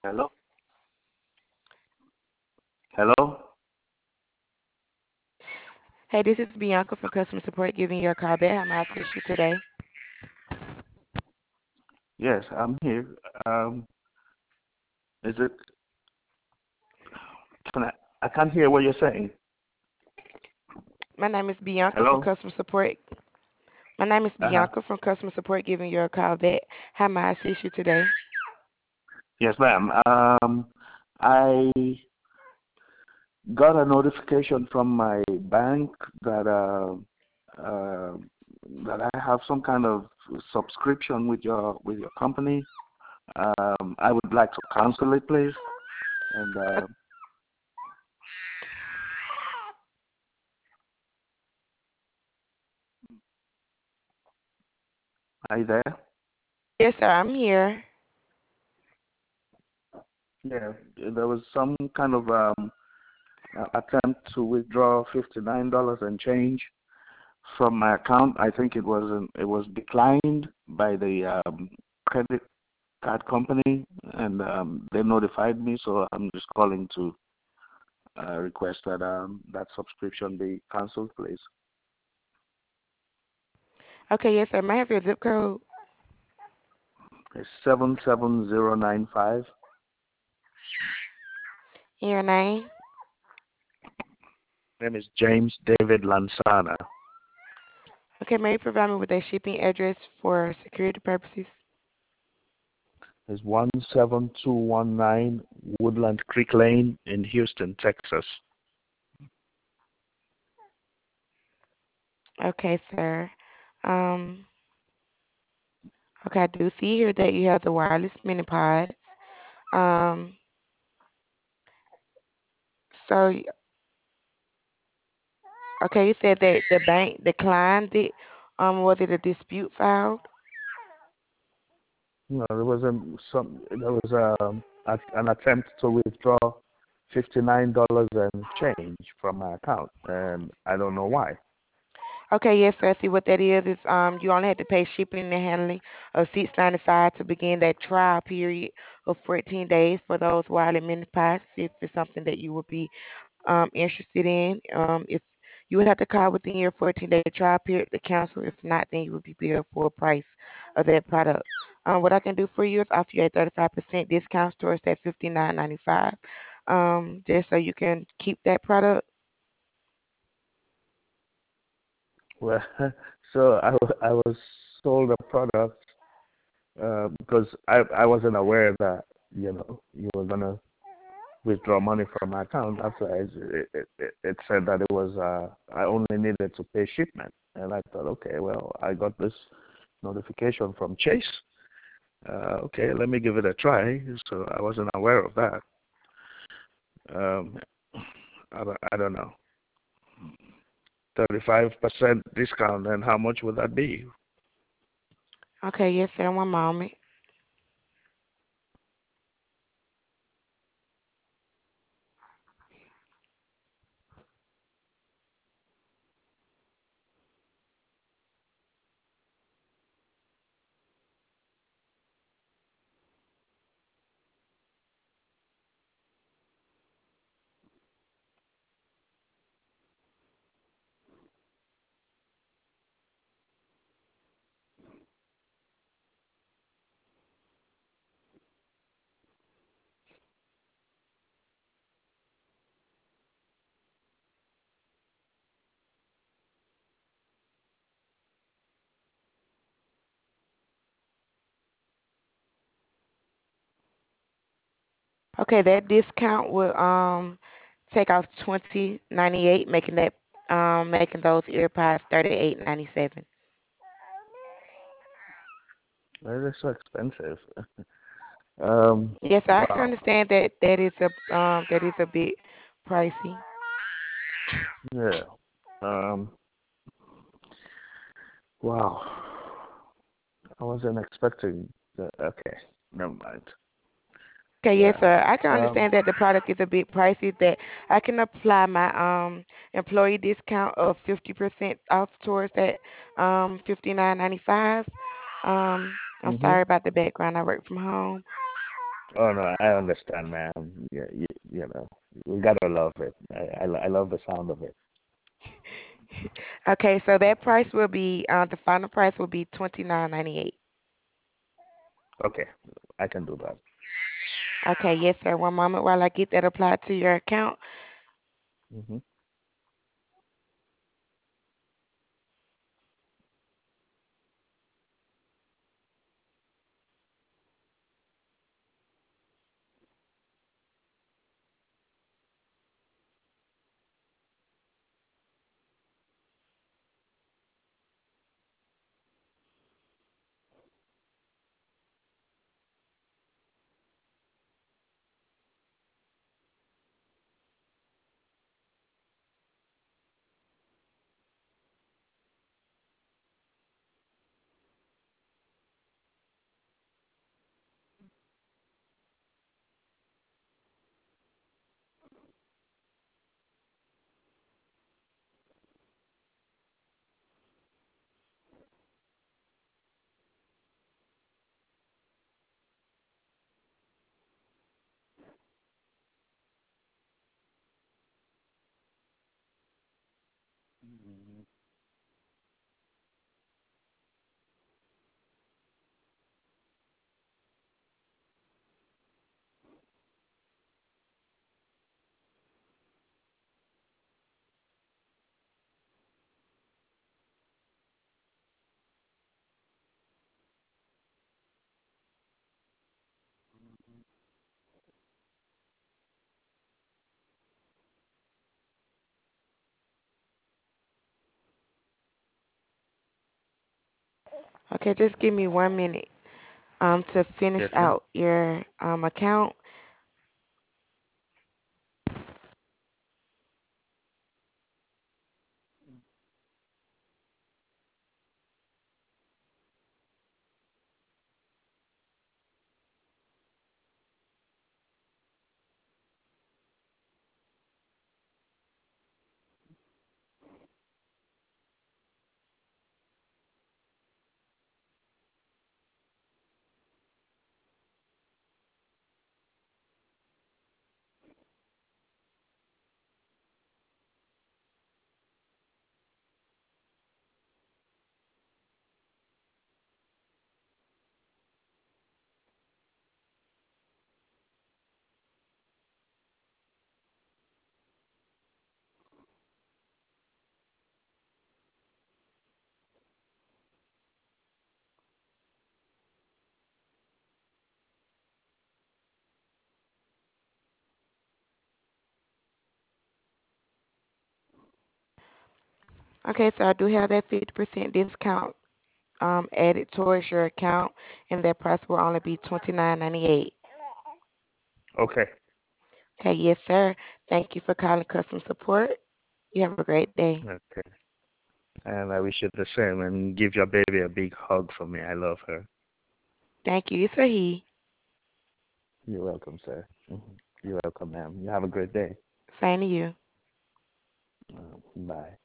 Hello? Hello? Hey, this is Bianca from customer support giving you a call back. How may I assist you today? Yes, I'm here. Um, is it? I can't hear what you're saying. My name is Bianca from Hello? customer support. My name is Uh-huh. Bianca from customer support giving you a call back. How may I assist you today? Yes, ma'am. I got a notification from my bank that uh, that I have some kind of subscription with your company. I would like to cancel it, please. And are you there? Yes, sir, I'm here. Yeah, there was some kind of attempt to withdraw $59 and change from my account. I think it was declined by the credit card company, and they notified me. So I'm just calling to request that that subscription be canceled, please. Okay, yes, sir. May I have your zip code It's 77095. and your name? Name is James David Lansana. Okay, may you provide me with a shipping address for security purposes? It's 17219 Woodland Creek Lane in Houston, Texas. Okay, sir. Um, okay, I do see here that you have the wireless mini pod. Um, so, okay, you said that the bank declined it. Was it a dispute filed? No, there was an attempt to withdraw $59 and change from my account, and I don't know why. Okay, yes, sir. See what that is you only have to pay shipping and handling of $6.95 to begin that trial period of 14 days for those wireless mini pods. If it's something that you would be interested in, if you would have to call within your 14-day trial period to cancel. If not, then you would be billed full price of that product. What I can do for you is offer you a 35% discount towards that 59.95, just so you can keep that product. Well, so I was sold a product because I wasn't aware that you were gonna withdraw money from my account. That's why it said that it was I only needed to pay shipment, and I thought, okay, well, I got this notification from Chase. Okay, let me give it a try. So I wasn't aware of that. Um, I don't know. 35% discount, and how much would that be? Okay, yes, sir. One moment. Okay, that discount will take off 20.98, making those earpods 38.97. That is so expensive. Yes, I can Wow. understand that that is a bit pricey. Yeah. Um, wow. I wasn't expecting that. Okay, never mind. Okay, yes, Yeah. sir. I can Um, understand that the product is a bit pricey. That I can apply my employee discount of 50% off towards that 59.95. I'm mhm. sorry about the background. I work from home. Oh no, I understand, man. Yeah, you know, we gotta love it. I love the sound of it. Okay, so that price will be the final price will be 29.98. Okay, I can do that. Okay, yes, sir. One moment while I get that applied to your account. Hmm. Okay, just give me 1 minute to finish Yes, ma'am. out your account. Okay, so I do have that 50% discount added towards your account, and that price will only be 29.98. Okay. Okay, yes, sir. Thank you for calling customer support. You have a great day. Okay. And I wish you the same. And give your baby a big hug for me. I love her. Thank you. It's a he. You're welcome, sir. You're welcome, ma'am. You have a great day. Same to you. Bye.